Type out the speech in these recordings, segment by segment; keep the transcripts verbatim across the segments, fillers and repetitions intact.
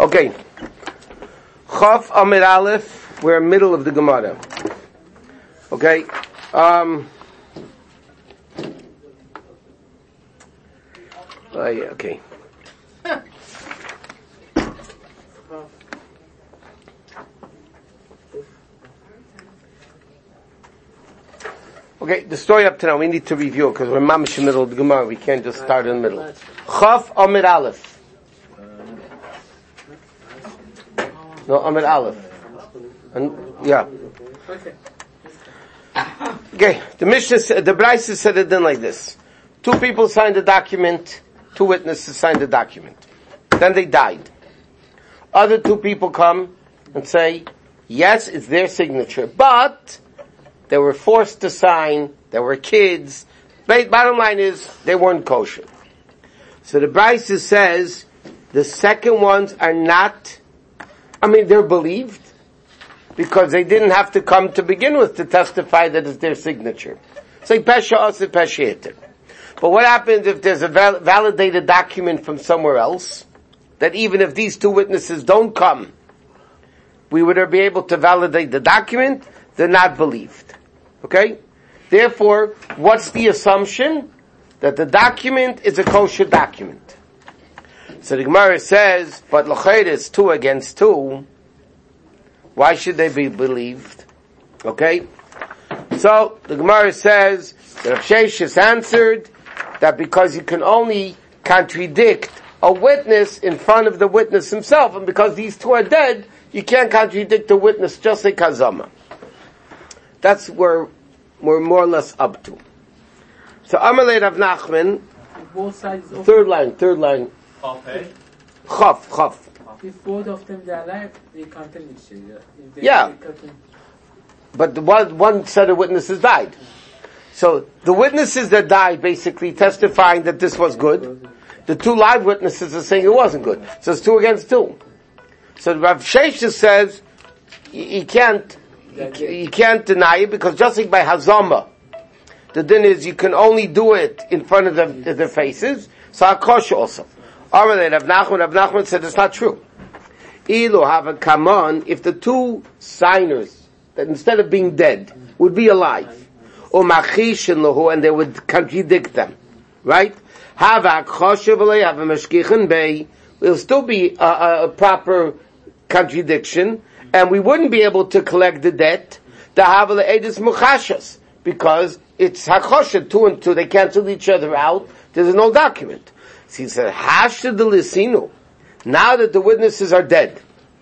Okay. Chaf Amid Aleph, we're in the middle of the Gemara. Okay. Um, oh, yeah, okay. Okay, the story up to now, we need to review because we're mamish in the middle of the Gemara. We can't just start in the middle. Chaf Amid Aleph. No, Amid Aleph. And, yeah. Okay, the Mishnah, the Brisa said it then like this. Two people signed a document, two witnesses signed a document. Then they died. Other two people come and say, yes, it's their signature, but they were forced to sign, they were kids. Bottom line is, they weren't kosher. So the Brisa says, the second ones are not, I mean, they're believed, because they didn't have to come to begin with to testify that it's their signature. It's like Pesha Asa Pesha Hitter. But what happens if there's a val- validated document from somewhere else, that even if these two witnesses don't come, we would be able to validate the document? They're not believed. Okay? Therefore, what's the assumption? That the document is a kosher document. So the Gemara says, but l'chayr is two against two. Why should they be believed? Okay? So, the Gemara says, that Rav Sheshes answered, that because you can only contradict a witness in front of the witness himself, and because these two are dead, you can't contradict the witness just like Kazama. That's where we're more or less up to. So, Amalei Rav Nachman, both sides third line, third line. Okay. Chaf, chaf. If both of them are alive, they contradict each other. Yeah. But the one, one set of witnesses died. So the witnesses that died basically testifying that this was good. The two live witnesses are saying it wasn't good. So it's two against two. So Rav Sheshes says you can't you can't deny it because just like by Hazama, the din is you can only do it in front of the, the faces. So Akosh also. Rav Nachman, Rav Nachman said it's not true. Ilu have a kaman if the two signers that instead of being dead would be alive, or machish and they would contradict them, right? Have a choshev have a meshkichin bay. Will still be a, a proper contradiction, and we wouldn't be able to collect the debt. The havel edis muchashas because it's hakoshet two and two. They cancel each other out. There's no document. So he said, Hashta de Lisinu, now that the witnesses are dead.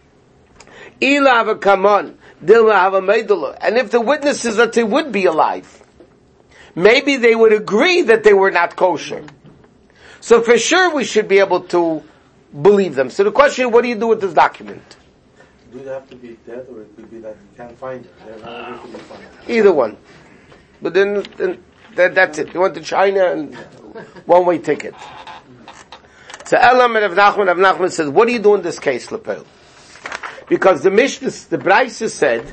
Ila have a kaman, Dilma have a meidula. And if the witnesses that they would be alive, maybe they would agree that they were not kosher. So for sure we should be able to believe them. So the question is, what do you do with this document? Do they have to be dead or it could be that you can't find it? They're not able to be found. Either one. But then, then that, that's it. You went to China and one-way ticket. So Elam and Rav Nachman, Rav Nachman says, what do you do in this case, Lepel? Because the Mishnah, the Brisa said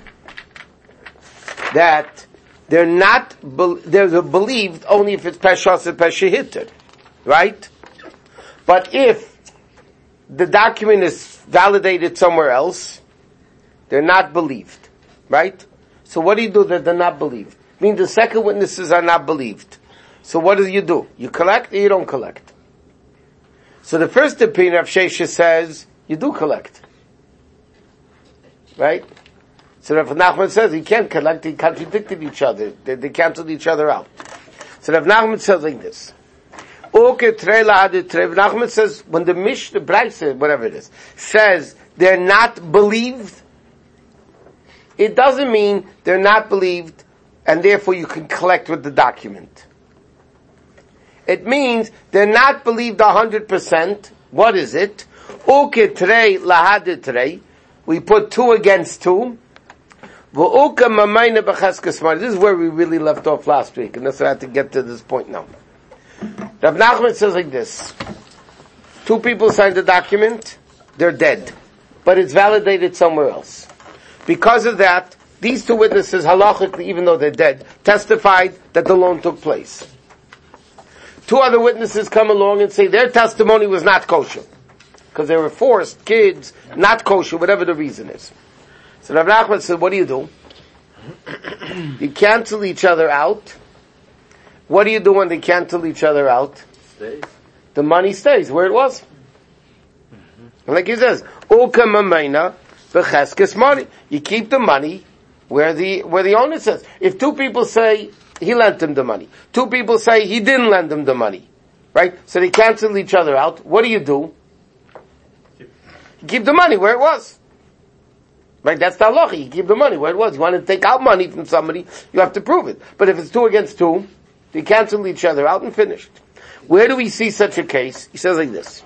that they're not, they're believed only if it's Peshas and Peshahitter. Right? But if the document is validated somewhere else, they're not believed. Right? So what do you do that they're not believed? I mean, the second witnesses are not believed. So what do you do? You collect or you don't collect? So the first opinion of Sheshes says, you do collect. Right? So Rav Nachman says, you can't collect, they contradicted each other. They, they canceled each other out. So Rav Nachman says like this. Rav Nachman says, when the Mishnah, Brisa, whatever it is, says they're not believed, it doesn't mean they're not believed and therefore you can collect with the document. It means they're not believed a hundred percent. What is it? We put two against two. This is where we really left off last week, and that's why I had to get to this point now. Rav Nachman says like this. Two people signed the document, they're dead. But it's validated somewhere else. Because of that, these two witnesses, halachically, even though they're dead, testified that the loan took place. Two other witnesses come along and say their testimony was not kosher. because they were forced kids, not kosher, whatever the reason is. So Rav Nachman said, what do you do? You cancel each other out. What do you do when they cancel each other out? Stays. The money stays where it was. Mm-hmm. Like he says, Uka Mamaina B'cheskes money. You keep the money where the where the owner says. If two people say he lent them the money, two people say he didn't lend them the money, right? So they cancel each other out. What do you do? You keep the money where it was. Right? That's the halacha. You keep the money where it was. You want to take out money from somebody, you have to prove it. But if it's two against two, they cancel each other out and finished. Where do we see such a case? He says like this.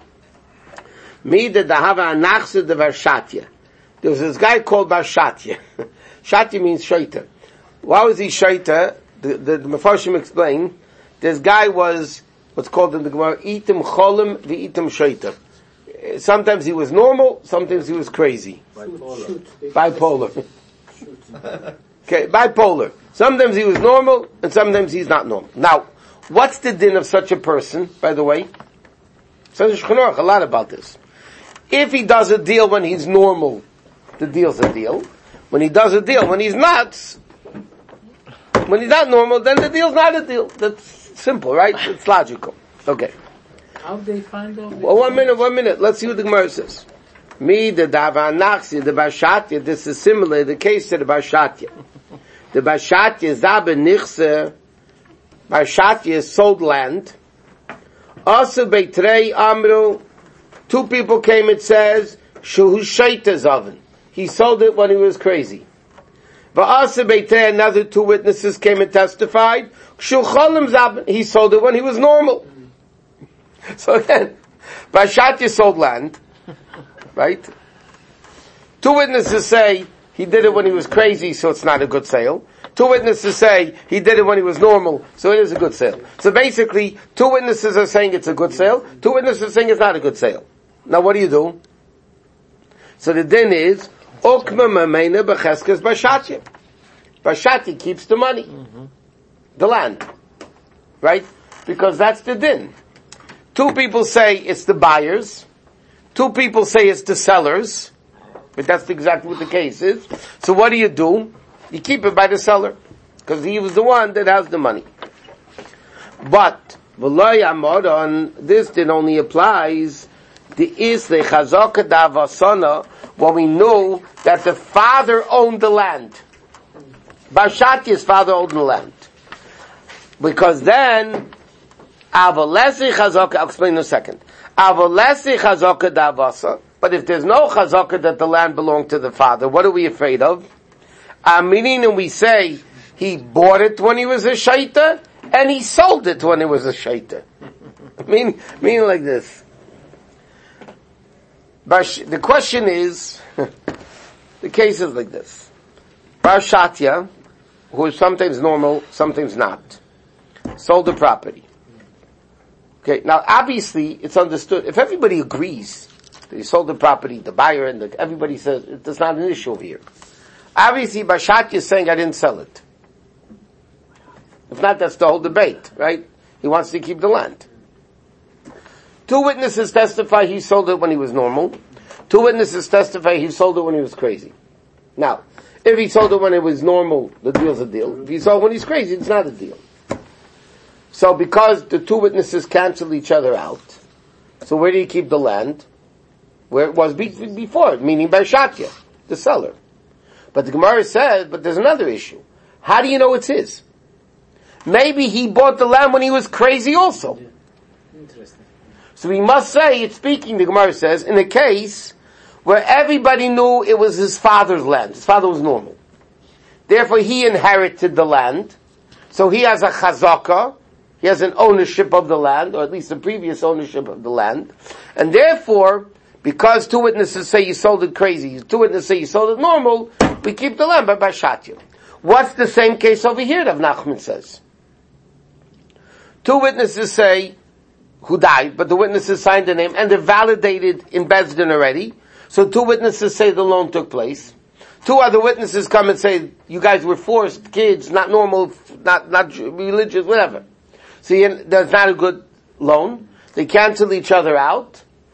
Mi de dahava anachse de varshatya. There was this guy called Barshatya. Shatya means shaita. Why was he shaita? The, the, the Mefarshim explain, this guy was what's called in the Gemara, itim cholim v'itim shaita. Sometimes he was normal, sometimes he was crazy. Bipolar. Bipolar. Okay, bipolar. Sometimes he was normal, and sometimes he's not normal. Now, what's the din of such a person, by the way? Says Shulchan Aruch a lot about this. If he does a deal when he's normal, the deal's a deal. When he does a deal when he's not, when he's not normal, then the deal's not a deal. That's simple, right? It's logical. Okay. How do they find out? Well, one minute, one minute. Let's see what the Gemara says. Me, the Davanachsi, the Barshatya, this is similar, the case to the Barshatya. The Barshatya, Zabe Nichse, Barshatya sold land. Also, Beitrei Amru, two people came, it says, Shuhu Shaita Zavin. He sold it when he was crazy. But also Beitrei, another two witnesses came and testified, Shuhu Cholim Zavin. He sold it when he was normal. So again, Barshatya sold land, right? Two witnesses say he did it when he was crazy, so it's not a good sale. Two witnesses say he did it when he was normal, so it is a good sale. So basically, two witnesses are saying it's a good sale, two witnesses are saying it's not a good sale. Now what do you do? So the din is, Ukma Mamena B'cheskes Barshatya. Barshatya keeps the money, mm-hmm. the land, right? Because that's the din. Two people say it's the buyers. Two people say it's the sellers. But that's exactly what the case is. So what do you do? You keep it by the seller. Because he was the one that has the money. But, on this then only applies the isle chazaka davasana when we know that the father owned the land. Barshatya's father owned the land. Because then, Avalesi chazaka, I'll explain in a second. Avalesi chazaka davasa. But if there's no chazaka that the land belonged to the father, what are we afraid of? Uh, meaning, and we say he bought it when he was a shaita, and he sold it when he was a shaita. meaning, meaning like this. Barsh, the question is, the case is like this. Barshatya, who is sometimes normal, sometimes not, sold the property. Okay, now obviously it's understood, if everybody agrees that he sold the property, the buyer and the, everybody says, it's not an issue here. Obviously Barshatya is saying I didn't sell it. If not, that's the whole debate, right? He wants to keep the land. Two witnesses testify he sold it when he was normal. Two witnesses testify he sold it when he was crazy. Now, if he sold it when it was normal, the deal's a deal. If he sold it when he's crazy, it's not a deal. So because the two witnesses cancel each other out, so where do you keep the land? Where it was be- before, meaning Barshatya, the seller. But the Gemara says, but there's another issue. How do you know it's his? Maybe he bought the land when he was crazy also. Yeah. Interesting. So we must say, it's speaking, the Gemara says, in a case where everybody knew it was his father's land. His father was normal. Therefore he inherited the land. So he has a chazaka. He has an ownership of the land, or at least a previous ownership of the land. And therefore, because two witnesses say you sold it crazy, two witnesses say you sold it normal, we keep the land by Barshatya. What's the same case over here, Rav Nachman says? Two witnesses say, who died, but the witnesses signed the name, and they're validated in Beis Din already. So two witnesses say the loan took place. Two other witnesses come and say, you guys were forced, kids, not normal, not, not religious, whatever. So you, that's not a good loan. They cancel each other out.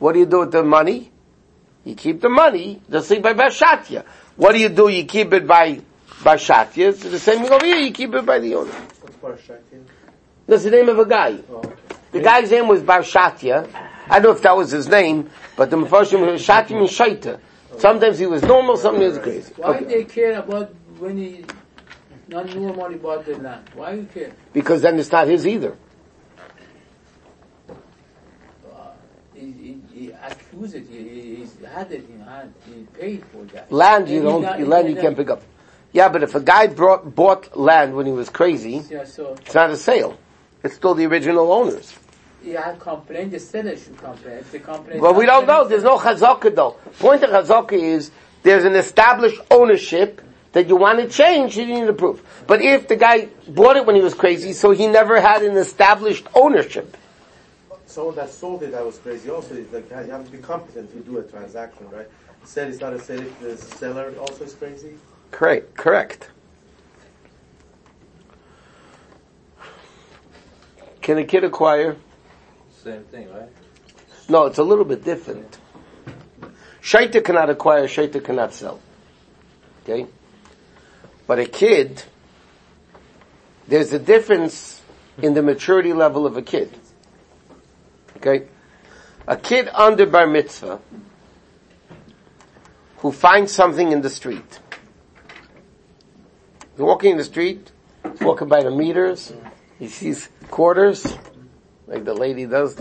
What do you do with the money? You keep the money, just like by Bashatya. What do you do? You keep it by Bashatya. It's the same thing over here, you keep it by the owner. What's Barshatya? That's the name of a guy. Oh, okay. The guy's name was Barshatya. I don't know if that was his name, but the Mepharshim was Shatya means Shaita. Sometimes he was normal, sometimes he was crazy. Why Okay. they care about when he not normally bought the land? Why you care? Because then it's not his either. Uh, he, he, he accused it. He, he, he had it in hand. He paid for that. Land you And he don't, not- land he you not- can't pick up. Yeah, but if a guy brought, bought land when he was crazy, Yeah, so it's not a sale. It's still the original owners. he had complained. The seller should complain. If they complain, Well, we don't know. There's no chazaka though. Point of chazaka is there's an established ownership that you want to change, you need a proof. But if the guy bought it when he was crazy, so he never had an established ownership. Someone that sold it that was crazy also, is like, you have to be competent to do a transaction, right? Said it's not a sale if the seller also is crazy? Correct. Correct. Can a kid acquire? Same thing, right? No, it's a little bit different. Shaita cannot acquire, Shaita cannot sell. Okay? But a kid, there's a difference in the maturity level of a kid. Okay? A kid under bar mitzvah who finds something in the street. He's walking in the street, he's walking by the meters, he sees quarters, like the lady does.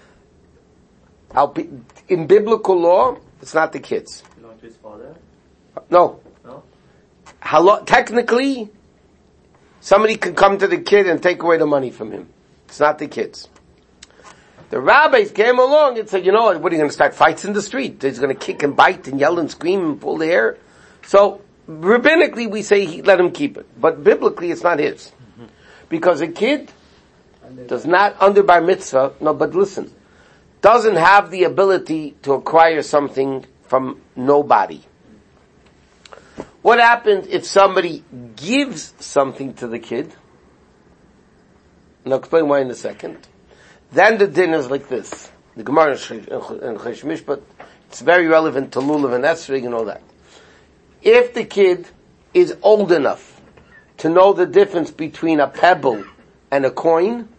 In biblical law, it's not the kids. Belong to his father? No. No? How, technically, somebody can come to the kid and take away the money from him. It's not the kids. The rabbis came along and said, you know what, what are you going to start fights in the street? He's going to kick and bite and yell and scream and pull the hair. So, rabbinically we say he, let him keep it. But biblically it's not his. Mm-hmm. Because a kid does not, under bar mitzvah, no, but listen, doesn't have the ability to acquire something from nobody. What happens if somebody gives something to the kid? And I'll explain why in a second. Then the din is like this. The Gemara in Chesh Mishpat, it's very relevant to Lulav and Esrog and all that. If the kid is old enough to know the difference between a pebble and a coin,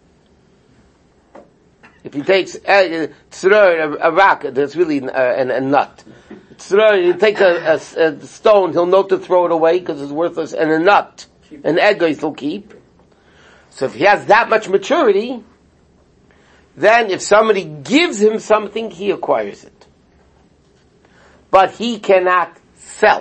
if he takes a, a, a rock, that's really a, a, a nut. You take a, a, a stone, he'll know to throw it away because it's worthless, and a nut, an egg he'll keep. So if he has that much maturity, then if somebody gives him something, he acquires it. But he cannot sell.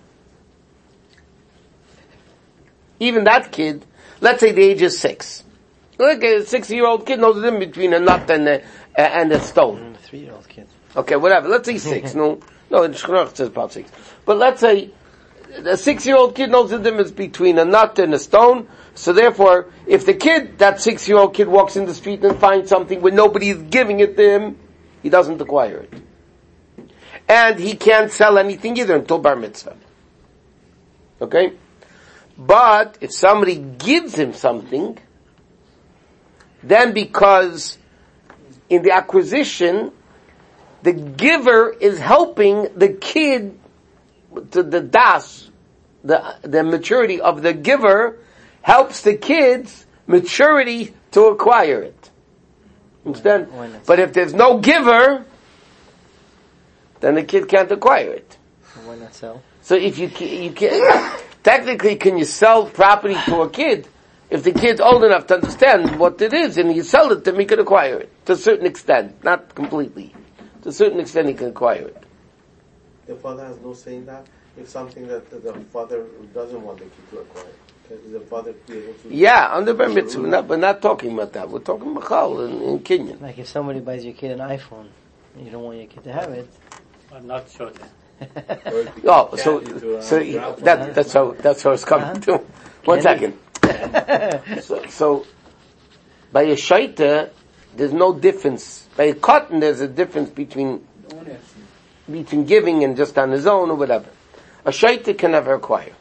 Even that kid, let's say the age is six. Look, a six-year-old kid knows the difference between a nut and a, and a stone. A three-year-old kid. Okay, whatever. Let's say six. no, no, in Shkroch it says about six. But let's say a six-year-old kid knows the difference between a nut and a stone. So therefore, if the kid, that six-year-old kid walks in the street and finds something when nobody is giving it to him, he doesn't acquire it. And he can't sell anything either until bar mitzvah. Okay? But if somebody gives him something, then because in the acquisition, the giver is helping the kid to the das, the, the maturity of the giver helps the kid's maturity to acquire it. Understand? But if there's no giver, then the kid can't acquire it. Why not sell? So if you you can technically, can you sell property to a kid if the kid's old enough to understand what it is, and you sell it to him, he can acquire it to a certain extent, not completely. To a certain extent, he can acquire it. The father has no say in that. If something that the father doesn't want the kid to acquire, is the father be able to? Yeah, under bar mitzvah, we're not, we're not talking about that. We're talking machal in, in Kenyan. Like if somebody buys your kid an iPhone, and you don't want your kid to have it. I'm not sure that. Oh, so so that that's how that's how it's coming to. One second. so, so by a shaita, there's no difference. By a cotton, there's a difference between between giving and just on his own or whatever. A shaita can never acquire.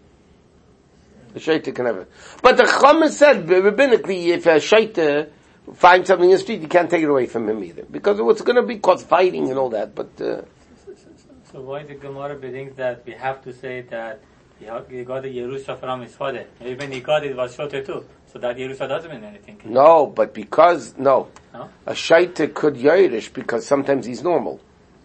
A shaita can never. But the Chama said rabbinically, if a shaita finds something in the street, you can't take it away from him either. Because it's going to be cause fighting and all that, but... Uh, so why the Gemara thinks that we have to say that he got the Yerusha from his father? Maybe when he got it, it was shorter too. So that Yerusha doesn't mean anything. No, but because, no. No? A shaita could Yerush because sometimes he's normal.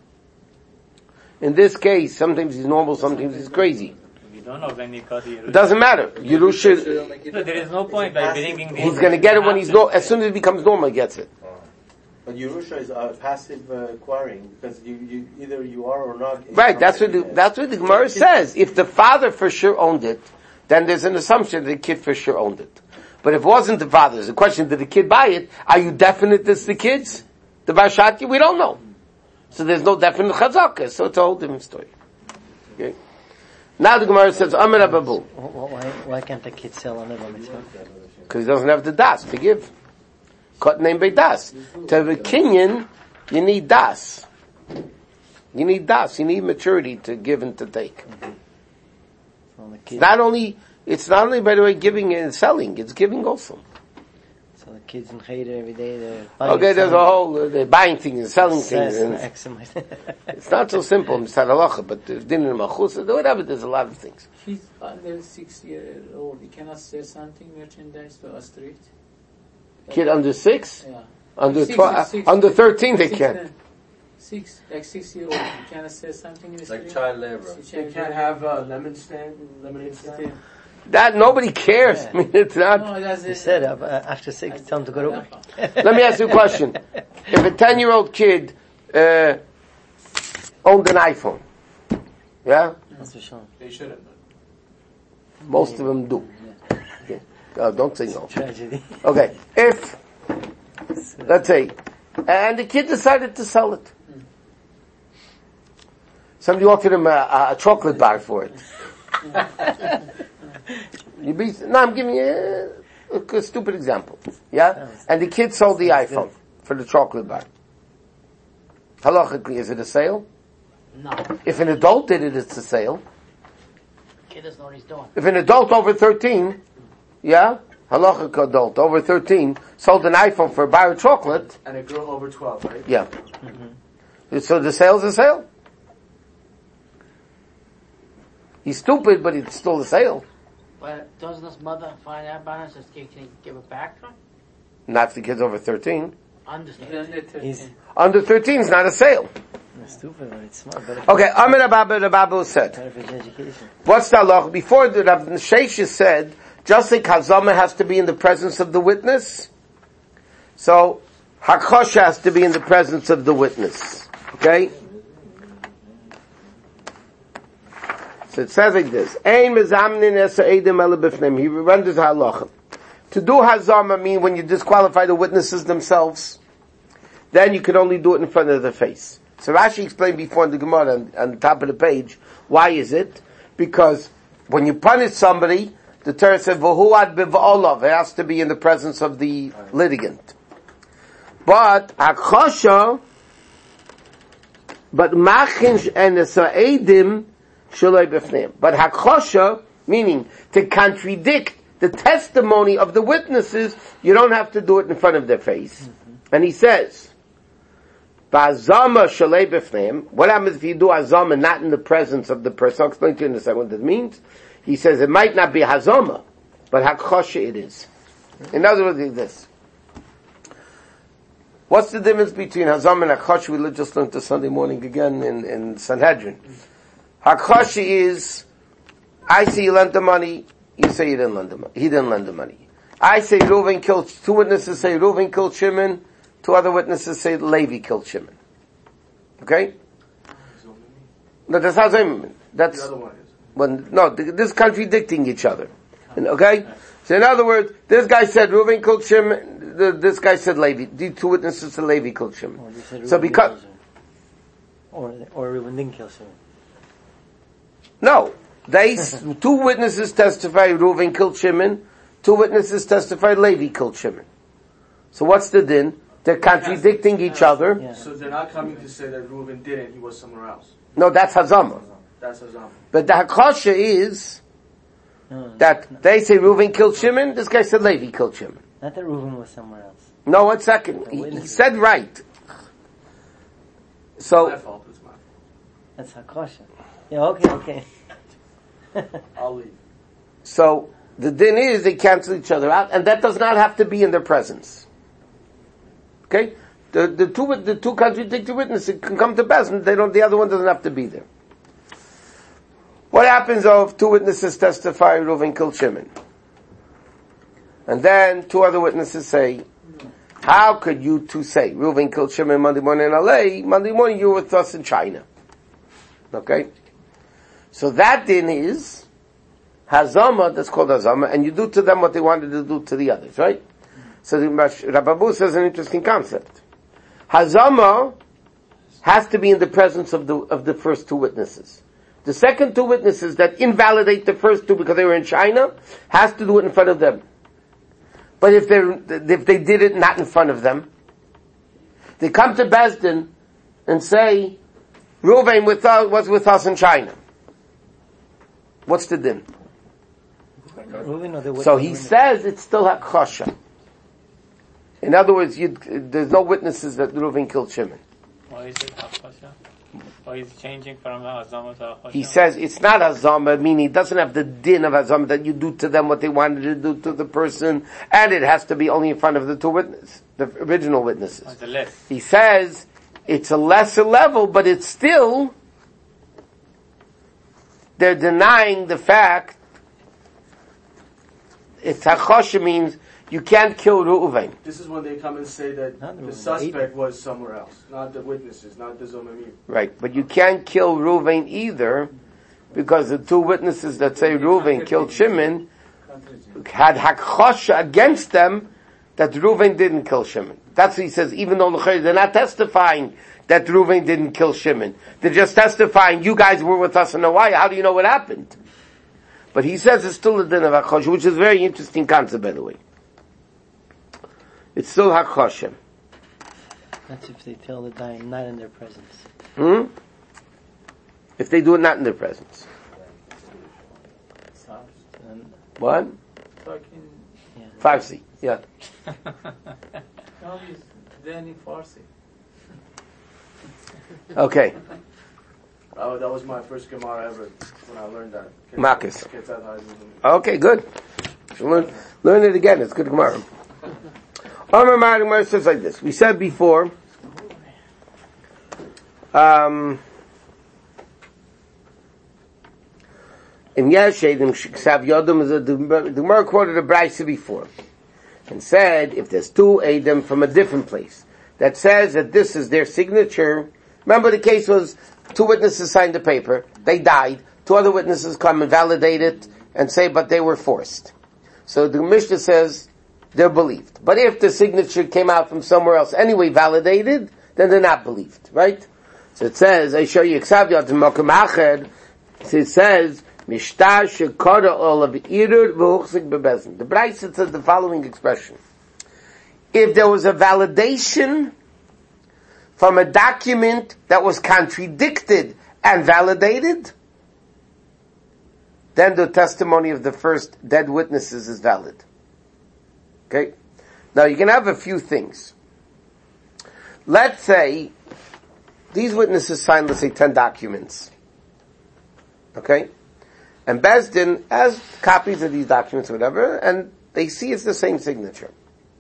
In this case, sometimes he's normal, sometimes he's crazy. We don't know when he got the Yerusha. It doesn't matter. Yerusha, So there is no point by bringing the... he's gonna get it when he's no, as soon as it becomes normal, he gets it. But Yerusha is uh, passive uh, acquiring because you, you either you are or not. Right, that's what the, that's what the Gemara says. If the father for sure owned it, then there's an assumption that the kid for sure owned it. But if it wasn't the father's, the question, did the kid buy it? Are you definite it's the kid's? The Barshati? We don't know. So there's no definite chazakah, so it's a whole different story. Okay? Now the Gemara says, Amar Ababu. Why, why can't the kid sell on the mitzvah? Because he doesn't have the das to give. Cut name by das. To have a kinyan, you need das. You need das. You need maturity to give and to take. So the It's kid, not only, it's not only, by the way, giving and selling, it's giving also. so the kids in Cheder every day, they're buying Okay, there's a selling, whole, uh, they're buying things and selling things. says, And maximize. it's not so simple, Mister Halacha, but uh, din and malchus, whatever, there's a lot of things. He's under six years old. He cannot sell something merchandise to a street. Kid under six? Yeah. Under Six, twelve, six, under thirteen they six, can. uh, Six, like six year old. You cannot sell something in the Like street. child labor. They can't have a lemon stand, lemonade stand. That, nobody cares. Yeah. I mean, it's not. No, that's He it. said, uh, after six, tell him to go to work. Let me ask you a question. If a ten-year-old kid, uh, owned an iPhone, yeah? That's for sure. They shouldn't. Most of them do. Okay. Uh, don't say no. Tragedy. Okay. If, let's say, and the kid decided to sell it. Somebody offered him a, a, a chocolate bar for it. You be, no, I'm giving you a, a stupid example. Yeah? And the kid sold the iPhone for the chocolate bar. Halachically, is it a sale? No, If an adult did it, it's a sale. kid doesn't know what he's doing. If an adult over thirteen, yeah, halachic adult over thirteen, sold an iPhone for a bar of chocolate, And a girl over twelve, right? yeah. So the sale's a sale. He's stupid, but it's still a sale. But doesn't his mother find out about it and says, can can you give it back to him? Not if the kid's over thirteen. He's Understand. under thirteen. He's Under thirteen is not a sale. stupid, but it's smart. Better Okay, Amir Abba the Babu said, better for his education. what's the halach? Before the Rav Sheshes said, just like Hazama has to be in the presence of the witness, so Hakosh has to be in the presence of the witness. Okay? So it says like this, Ein mezamnin esa edim ele b'fneim. He renders halacha. To do Hazama mean when you disqualify the witnesses themselves, then you can only do it in front of the face. So Rashi explained before in the Gemara on, on the top of the page, why is it? Because when you punish somebody, the Torah said, V'huad b'v'olav, it has to be in the presence of the litigant. But, Hakosha, but Machinsh and Esa'edim, Shaloi b'fneim. But Hakosha, meaning to contradict the testimony of the witnesses, you don't have to do it in front of their face. Mm-hmm. And he says, Ba'azama shalei b'fneim. What happens if you do azama not in the presence of the person? I'll explain to you in a second what that means. He says it might not be hazama, but hakosha it is. In other words, it's this. What's the difference between hazama and hakosha? We just learned this Sunday morning again in, in Sanhedrin. Hakosha is, I say you lent the money, you say you didn't lend the money. He didn't lend the money. I say Reuven killed, two witnesses say Reuven killed Shimon, two other witnesses say Levi killed Shimon. Okay? No, that's not Zayman. That's, The other one is. when, no, th- this is contradicting each other. And, okay? So in other words, this guy said Reuven killed Shimon, the, this guy said Levi. The two witnesses said Levi killed Shimon. Or they said So Reuben because, kills him. Or, or Reuben didn't kill him. no, they, two witnesses testify Reuven killed Shimon, two witnesses testify Levi killed Shimon. So what's the din? They're contradicting each other. Yeah. So they're not coming to say that Reuben didn't, he was somewhere else. No, that's Hazama. That's Hazam. But the Hakosha is No, that they say Reuven killed Shimon, this guy said Levi killed Shimon. not that Reuben was somewhere else. No, one second. He, he said right. So, My fault, it's my fault. That's a caution. Yeah, okay, okay. I'll leave. so the din is they cancel each other out, and that does not have to be in their presence. Okay? The, the two, the two contradictory witnesses can come to Bezdin, they don't, the other one doesn't have to be there. What happens if two witnesses testify Reuven killed Shimon? And then two other witnesses say, how could you two say Reuven killed Shimon Monday morning in L A, Monday morning you were with us in China? Okay? So that din is Hazama, that's called Hazama, and you do to them what they wanted to do to the others, right? So the Rabbabu says an interesting concept. Hazama has to be in the presence of the, of the first two witnesses. The second two witnesses that invalidate the first two because they were in China has to do it in front of them. But if they if they did it not in front of them, they come to Bezdin and say, Reuven with us, was with us in China. What's the din? So he says it's still hakosha. In other words, you, there's no witnesses that Reuven killed Shimon. Why is it hakosha? Why is it changing from Azama to hakosha? He says it's not Azama, meaning it doesn't have the din of Azama that you do to them what they wanted to do to the person, and it has to be only in front of the two witnesses, the original witnesses. Oh, it's a less. He says it's a lesser level, but it's still, they're denying the fact, it's hakosha means you can't kill Reuven. This is when they come and say that Not the Reuven, suspect either. was somewhere else, not the witnesses, not the Zomamim. Right, but you can't kill Reuven either, because the two witnesses that say Reuven killed Shimon had hakosha against them that Reuven didn't kill Shimon. That's what he says, even though they're not testifying that Reuven didn't kill Shimon. They're just testifying, you guys were with us in Hawaii, how do you know what happened? But he says it's still a din of hakosha, which is a very interesting concept, by the way. It's still hakosha. That's if they tell the dying not in their presence. Hmm? If they do it not in their presence. And What? Talking, Farsi, yeah. no, he's then in Farsi. Okay. Oh, that was my first Gemara ever when I learned that. Makis. Ketzad Ha'azim. Okay, good. Learn, learn it again. It's good Gemara. Amar Mar Gemara says like this. We said before, um, in Yeshedim Shiksav Yodom is a the Gemara quoted a Brisa before and said if there's two Edom from a different place that says that this is their signature. Remember the case was two witnesses signed the paper, they died, two other witnesses come and validate it and say but they were forced. So the Mishnah says they're believed. But if the signature came out from somewhere else anyway validated, then they're not believed, right? So it says, I show you Eksav Makam Acher, it says, Mishtar Shekara Olav Irur V'Uchzik Bebezin. The Brisa says the following expression. If there was a validation from a document that was contradicted and validated, then the testimony of the first dead witnesses is valid. Okay? Now you can have a few things. Let's say these witnesses signed, let's say, ten documents. Okay? And Bezdin has copies of these documents or whatever, and they see it's the same signature.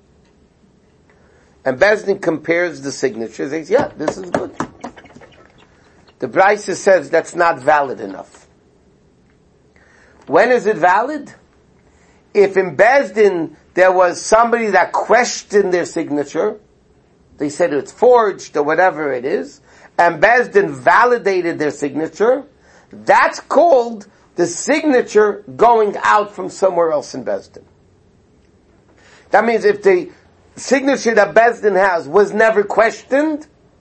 And Bezdin compares the signatures. They say, yeah, this is good. The Brisa says that's not valid enough. When is it valid? If in Bezdin there was somebody that questioned their signature, they said it's forged or whatever it is, and Bezdin validated their signature, that's called the signature going out from somewhere else in Bezdin. That means if the signature that Bezdin has was never questioned,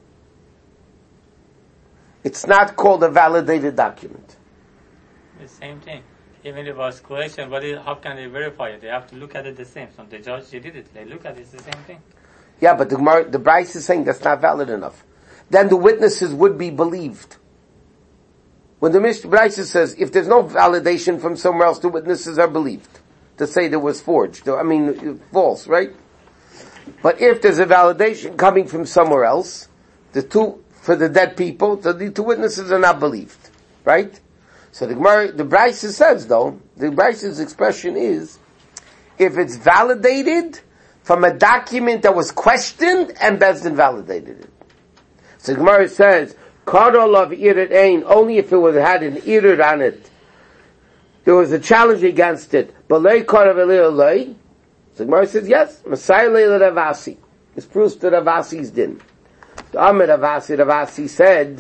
it's not called a validated document. The same thing. Even if it was question, but it, how can they verify it? They have to look at it the same. So the judge, they did it. They look at it, it's the same thing. Yeah, but the Gemara, the Bryce is saying that's not valid enough. Then the witnesses would be believed. When the Mishnah Bryce says, if there's no validation from somewhere else, the witnesses are believed. To say that was forged. I mean, false, right? But if there's a validation coming from somewhere else, the two, for the dead people, the, the two witnesses are not believed. Right? So the Gemara, the Brisa says though, the Brisa's expression is, if it's validated from a document that was questioned and Bezdin validated it. So the Gemara says, Karol of Irid Ein, only if it was had an Irid on it. There was a challenge against it. Balei Karol Elei. So the Gemara says, yes, Messiah Leila Ravasi. This proves that Ravasi's din. The Amir Ravasi, Ravasi said,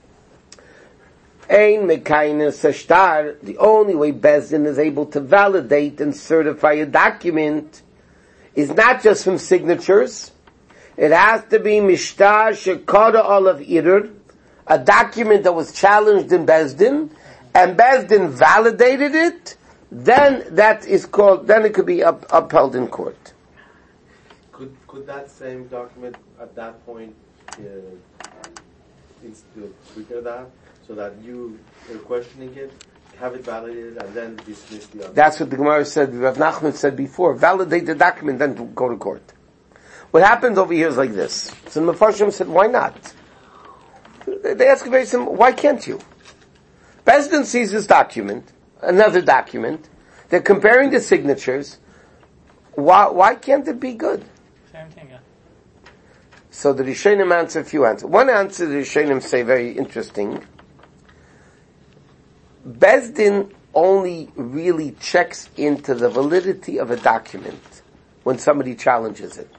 Ein Mekainis Ashtar, the only way Bezdin is able to validate and certify a document is not just from signatures. It has to be Mishtar Shekara Olav Irir, a document that was challenged in Bezdin, and Bezdin validated it, then that is called, then it could be up, upheld in court. Could could that same document at that point uh, is to trigger that, so that you are questioning it, have it validated, and then dismiss the other? That's what the Gemara said, Rav Nachman said before, validate the document, then go to court. What happens over here is like this. So the Mefarshim said, why not? They ask a very simple, why can't you? Bezdin sees this document, another document, they're comparing the signatures, why, why can't it be good? Same thing, yeah. So the Rishonim answer a few answers. One answer the Rishonim say very interesting. Bezdin only really checks into the validity of a document when somebody challenges it.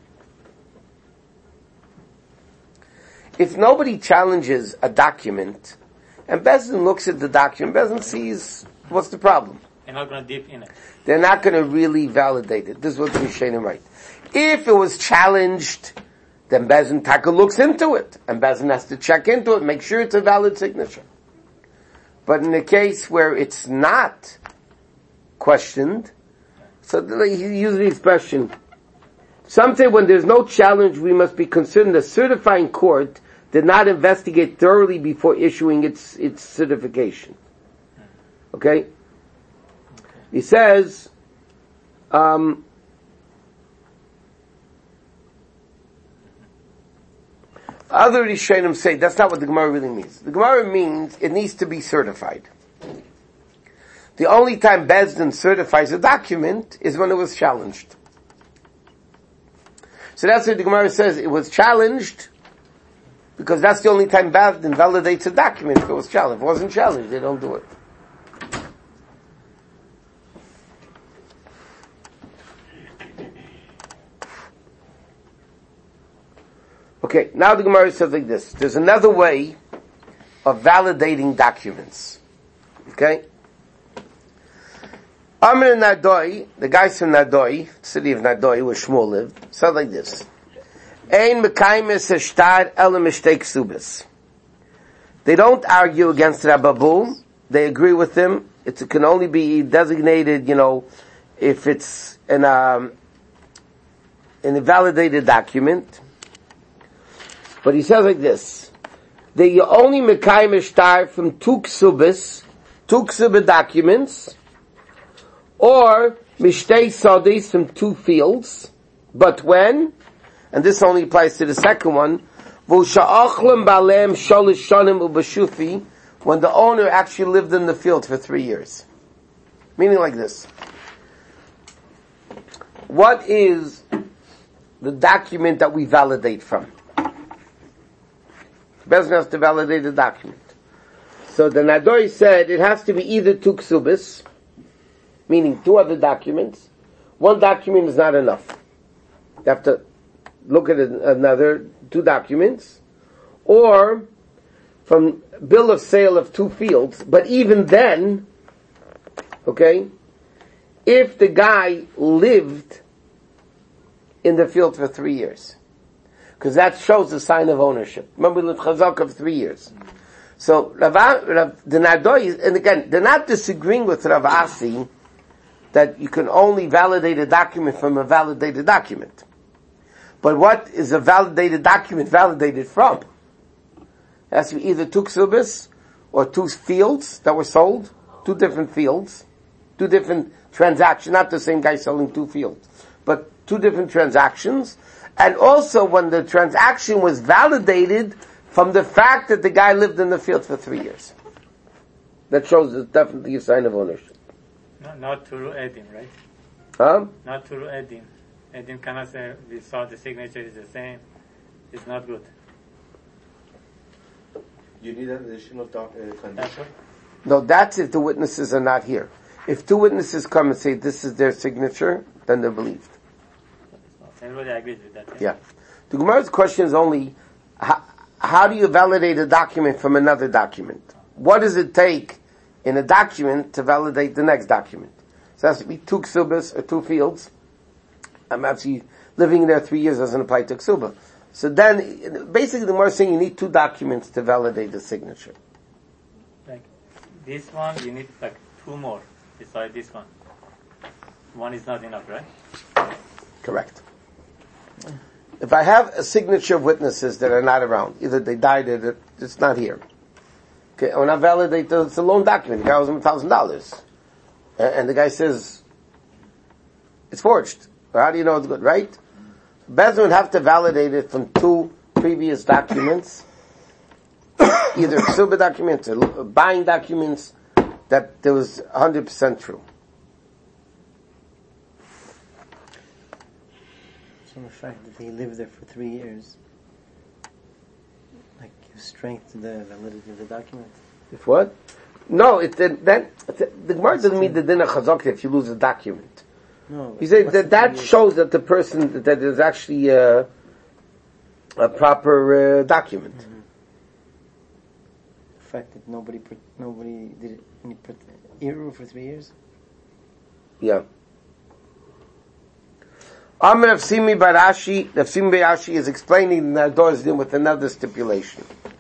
If nobody challenges a document, and Bezdin looks at the document, Bezdin sees, what's the problem? They're not going to deep in it. They're not going to really validate it. This is what the Rishonim write. If it was challenged, then Bezdin Taka looks into it, and Bezdin has to check into it, make sure it's a valid signature. But in the case where it's not questioned, so he uses the expression, some say when there's no challenge, we must be concerned the certifying court did not investigate thoroughly before issuing its its certification. Okay? He says, um, other Rishonim say that's not what the Gemara really means. The Gemara means it needs to be certified. The only time Bezdin certifies a document is when it was challenged. So that's what the Gemara says. It was challenged because that's the only time Bezdin validates a document if it was challenged. If it wasn't challenged, they don't do it. Okay, now the Gemara says like this. There's another way of validating documents. Okay? Amr Nadoi, the guys from Nadoi, city of Nadoi, where Shmuel lived, said like this. Ein mekaymes hashtar ela mishtei ksubis. They don't argue against Rabbabu. They agree with him. It can only be designated, you know, if it's an, um, an invalidated document. But he says like this, that you only mekayim shtar from two ksubis, two ksubah documents, or mishtei sodis from two fields, but when, and this only applies to the second one, v'usha'achlim balem sholish shonim ubashufi, when the owner actually lived in the field for three years. Meaning like this. What is the document that we validate from? Bezdin has to validate the document. So the Nadoi said it has to be either two ksubis, meaning two other documents. One document is not enough. You have to look at another two documents, or from bill of sale of two fields. But even then, okay, if the guy lived in the field for three years. Because that shows a sign of ownership. Remember, we lived chazak of three years. So, Rav, Rav, the Nadoi, and again, they're not disagreeing with Rav Asi that you can only validate a document from a validated document. But what is a validated document validated from? It has to be either two ksubis or two fields that were sold, two different fields, two different transactions, not the same guy selling two fields, but two different transactions. And also when the transaction was validated from the fact that the guy lived in the field for three years. That shows it's definitely a sign of ownership. No, not Turu Edim, right? Huh? Not Turu Edim. Edim cannot say, we saw the signature is the same. It's not good. You need an additional doc, uh, condition. That's what? No, that's if the witnesses are not here. If two witnesses come and say this is their signature, then they're believed. Everybody agrees with that. Yeah. The Gemara's question is only, how, how do you validate a document from another document? What does it take in a document to validate the next document? So it has to be two ksubas or two fields. I'm actually living there three years doesn't apply to ksuba. So then, basically the Gemara is saying you need two documents to validate the signature. Like this one, you need like two more beside this one. One is not enough, right? Correct. If I have a signature of witnesses that are not around, either they died or it's not here. Okay, when I validate the, it's a loan document, the guy owes him a thousand dollars. And the guy says, it's forged. Or how do you know it's good, right? Bezin would have to validate it from two previous documents, either ksuba documents or buying documents, that there was one hundred percent true. So the fact that he lived there for three years, like, gives strength to the validity of the document. If what? No, it then, then the Gemara doesn't mean the din of chazaka if you lose a document. No. He said what's that the that three shows that the person, that is actually a, a proper uh, document. Mm-hmm. The fact that nobody, put, nobody did it, any put Iru for three years? Yeah. Amr Nafsimi Barashi, Nafsimi Barashi is explaining the Nardor's din with another stipulation.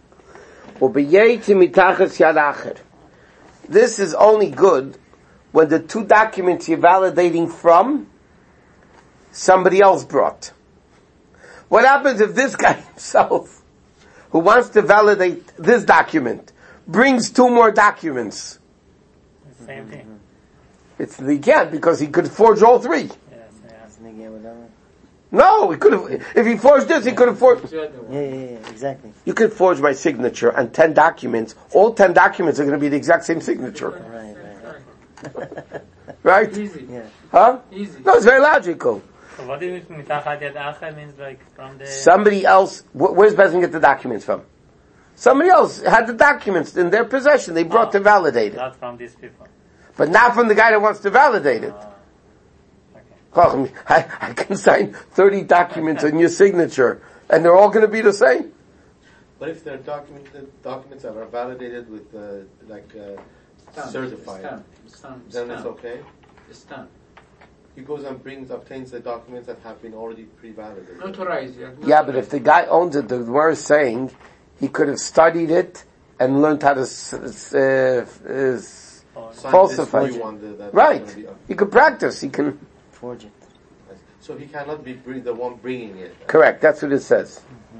This is only good when the two documents you're validating from, somebody else brought. What happens if this guy himself, who wants to validate this document, brings two more documents? Same thing. It's, he can't, because he could forge all three. Yes, yes. Isn't it, yeah, whatever? No, he could have, if he forged this, he could have forged, Yeah, yeah, yeah, exactly. you could forge my signature and ten documents, all ten documents are going to be the exact same signature. Right, right. Right? Easy. Yeah. Huh? Easy. No, it's very logical. So what do you mean mitachat yad acher means like from the... Somebody else, wh- where's Bezin get the documents from? Somebody else had the documents in their possession, they brought Oh, to validate it. Not from these people. But not from the guy that wants to validate it. Uh, okay. Oh, I, I can sign thirty documents on your signature, and they're all going to be the same? But if there are document, documents that are validated with, uh, like, uh, Stamp. certified, Stamp. Stamp. then it's Stamp. okay? Stamp. He goes and brings, obtains the documents that have been already pre-validated. Notarized. Yeah, Yeah, but if the guy owns it, the Gemara is saying he could have studied it and learned how to s- s- uh, uh, Sign falsify this it. one that- that's Right. gonna be up. He could practice. He can. Forge it. So he cannot be bring, the one bringing it. Correct. That's what it says.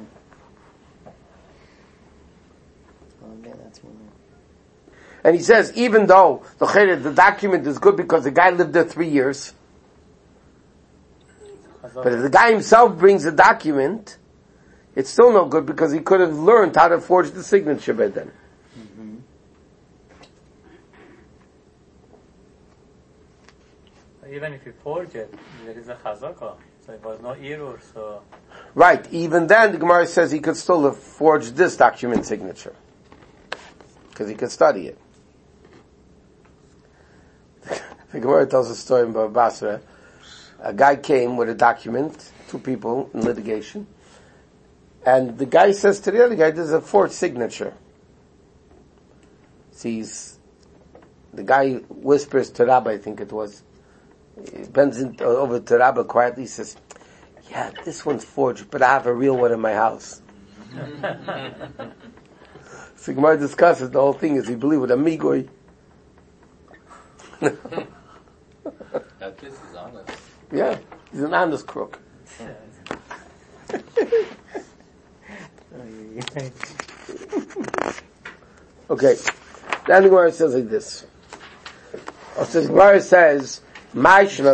Oh, yeah, that's one. And he says, even though the the document is good because the guy lived there three years, but if the guy himself brings the document, it's still no good because he could have learned how to forge the signature by then. Mm-hmm. Even if you forge it, there is a chazaka. So it was no error, so... Right. Even then, the Gemara says he could still have forged this document signature because he could study it. The Gemara tells a story about Basra. A guy came with a document, two people in litigation, and the guy says to the other guy, "There's a forged signature." Sees the guy whispers to Rabbi, I think it was. He bends in, over to Rabbi quietly. He says, "Yeah, this one's forged, but I have a real one in my house." So Gemara discusses the whole thing. Is he believe with amigoi? At least he's honest. Yeah, he's an honest crook. Okay, then the Gemara says like this. Oh, so the Gemara says Why do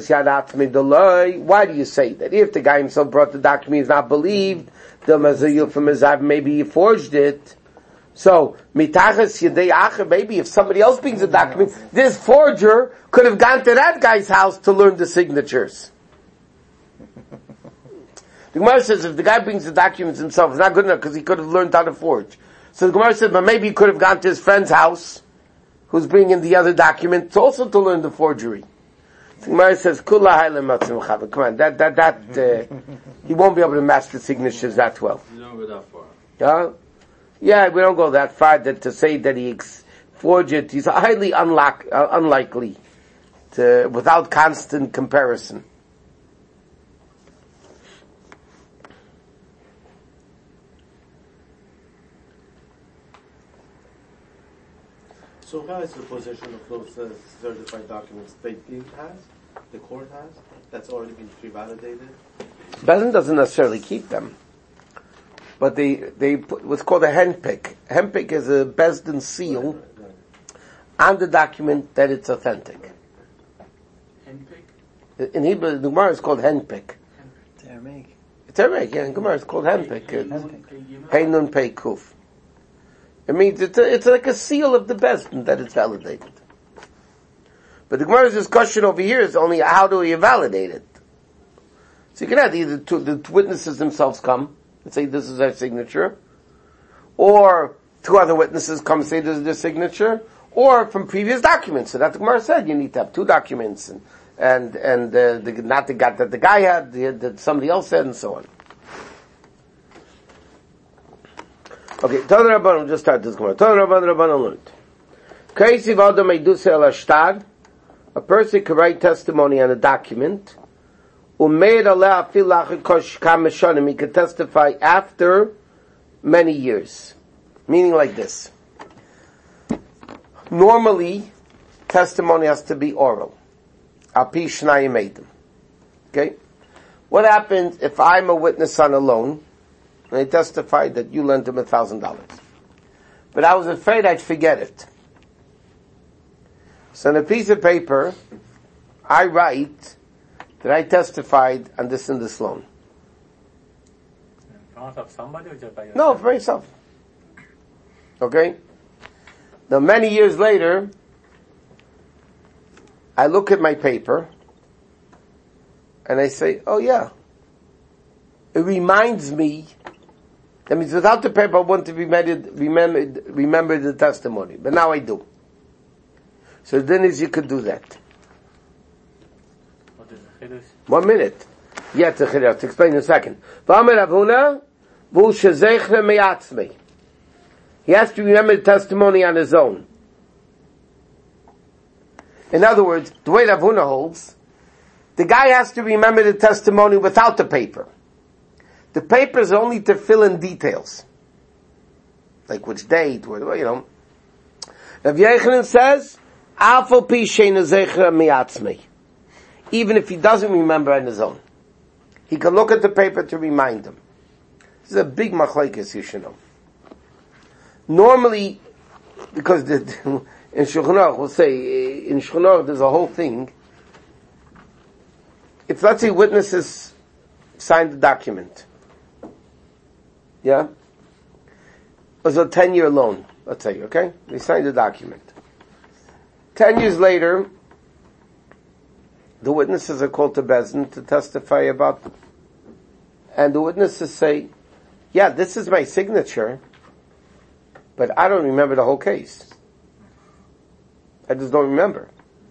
you say that? If the guy himself brought the document, he's not believed, maybe he forged it. So, maybe if somebody else brings a document, this forger could have gone to that guy's house to learn the signatures. The Gemara says if the guy brings the documents himself, it's not good enough because he could have learned how to forge. So the Gemara says, but maybe he could have gone to his friend's house, who's bringing the other documents, also to learn the forgery. The Gemara says, Kula haile matzim chava. Come on, that, that, that, uh, he won't be able to match the signatures that well. You don't go that far. Yeah? Yeah, we don't go that far that to say that he ex- forged it. He's highly unlock, uh, unlikely to, without constant comparison. So how is the position of those uh, certified documents they did has, the court has, that's already been pre-validated? Bezdin doesn't necessarily keep them, but they they put what's called a henpick. Henpick is a Bezdin seal Right, right. on the document that it's authentic. Handpick? In Hebrew, the Gemara is called henpick. It's Aramaic. It's Aramaic, yeah. In Gemara, it's called henpick. Hey, It's Gimel? Hey Nun Pei Kuf. It means it's a, it's like a seal of the Bezdin that it's validated. But the Gemara's discussion over here is only how do you validate it? So you can have either two, the witnesses themselves come and say this is their signature, or two other witnesses come and say this is their signature, or from previous documents. So that the Gemara said you need to have two documents, and and and uh, the, not the guy that the guy had, the, that somebody else said, and so on. Okay, Tana Rabbanan, we'll just start this Gemara. Tana Rabbanan, Rabbanan learned. Kaisiv Adam Eidus El Ashtad, a person can write testimony on a document. Umeir Aleh Afil Lachid Kosh Kam Meshanim, he can testify after many years. Meaning like this. Normally, testimony has to be oral. Api Shnayim Eidim. Okay? What happens if I'm a witness on a loan, and I testified that you lent him a thousand dollars. But I was afraid I'd forget it. So on a piece of paper, I write that I testified on this and this loan. In front of somebody or just by yourself? No, for myself. Okay? Now many years later, I look at my paper, and I say, oh yeah. It reminds me. That means without the paper I wouldn't have remembered, remembered, remembered the testimony. But now I do. So then is you could do that. What is the chiddush? One minute. Yeah, it's a chiddush. To explain in a second. V'amer Rav Huna, v'hu shezeichre me'atzmei. He has to remember the testimony on his own. In other words, the way Rav Huna holds, the guy has to remember the testimony without the paper. The paper is only to fill in details. Like which date, where, you know. Rav Yochanan says, Afal pi she'eino zeicher mi'atzmei. Even if he doesn't remember on his own. He can look at the paper to remind him. This is a big machlokes, you should know. Normally, because the, in Shulchan Aruch, we'll say, in Shulchan Aruch there's a whole thing. If, let's say, witnesses signed the document. Yeah? It was a ten-year loan, let's say, okay? They signed the document. Ten years later, the witnesses are called to Bezdin to testify about them. And the witnesses say, yeah, this is my signature, but I don't remember the whole case. I just don't remember.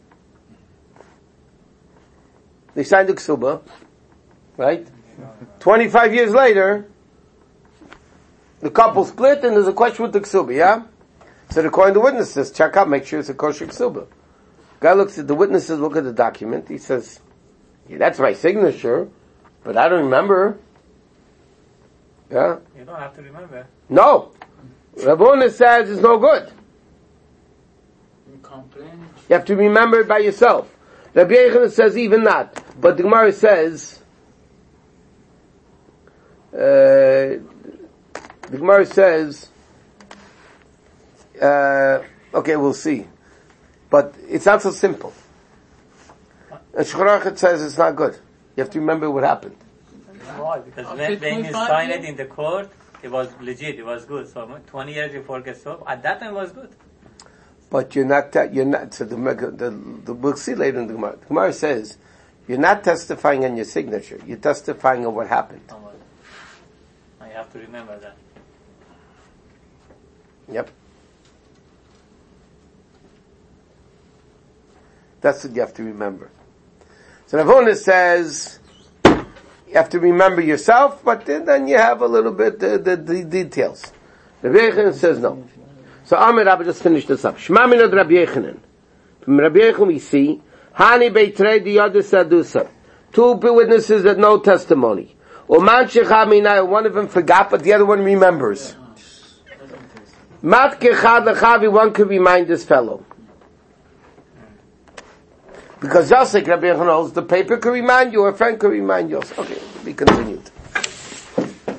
They signed the ksuba, right? Twenty-five years later, the couple split and there's a question with the ksuba, yeah? So according to the witnesses, check out, make sure it's a kosher ksuba. Guy looks at the witnesses, look at the document, he says, yeah, that's my signature, but I don't remember. Yeah? You don't have to remember. No! Rav Huna says it's no good. You complain. You have to remember it by yourself. Rabbi Yochanan says even not. But the Gemara says, uh, the Gemara says, uh, okay, we'll see. But it's not so simple. And Shulchan says it's not good. You have to remember what happened. Why? Because when, when you signed it in the court, it was legit, it was good. So twenty years before it gets over, at that time it was good. But you're not, te- you're not, so the, the, the, we'll see later in the Gemara. The Gemara says, you're not testifying on your signature, you're testifying on what happened. Oh, well. I have to remember that. Yep. That's what you have to remember. So Rav Huna says, you have to remember yourself, but then, then you have a little bit the, the, the details. Rabbi Yechanan says no. So Amir Rabbi just finished this up. Shema minod Rabbi Yechanan. From Rabbi Yechanan we see, Hani beitrei diyadus adusa. Two witnesses that know testimony. Uman shecha minai, one of them forgot, but the other one remembers. Mat kechad lechavi, one could remind this fellow. Because just like Rabbi Yechanan holds, the paper could remind you, or a friend could remind you. Okay, to be continued.